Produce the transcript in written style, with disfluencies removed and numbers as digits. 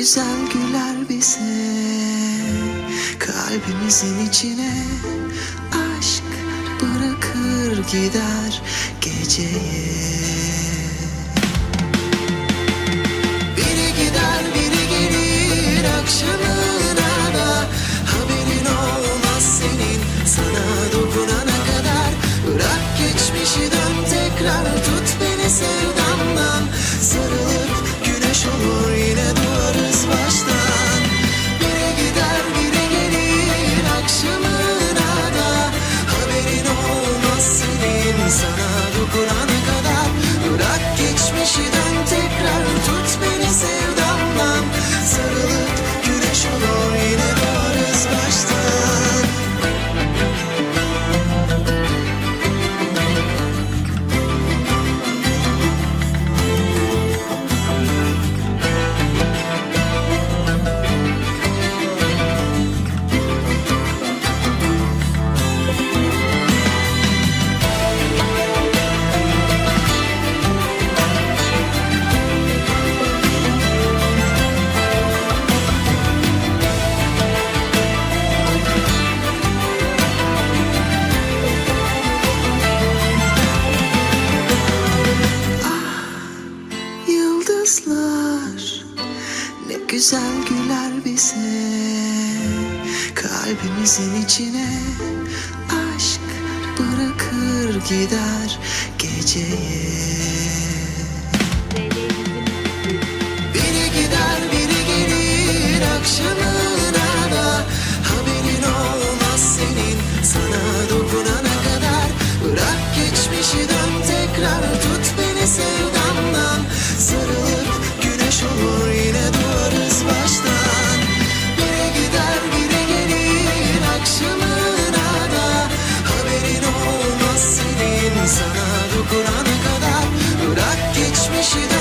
güzel güler bize, kalbimizin içine aşk bırakır gider geceye. Biri gider biri gelir akşamına da, haberin olmaz senin sana dokunana kadar. Bırak geçmişi dön tekrar, tut beni sevdamdan, sarılıp güneş olur yine doğarız baştan. Biri gider biri gelir akşamına da, haberin olmaz senin sana dokunana kadar. Bırak geçmişi dön tekrar, tut beni sevdamdan, sarılıp güneş olur yine doğarız baştan. Yıldızlar ne güzel güler bize, kalbimizin içine aşk bırakır gider geceye. Biri gider biri gelir akşamına da, haberin olmaz senin sana dokunana kadar. Bırak geçmişi dön tekrar, tut beni sevdamdan, sarılıp güneş olur yine doğarız baştan. Biri gider biri gelir akşamına da, haberin olmaz senin sana dokunana kadar. Bırak geçmişi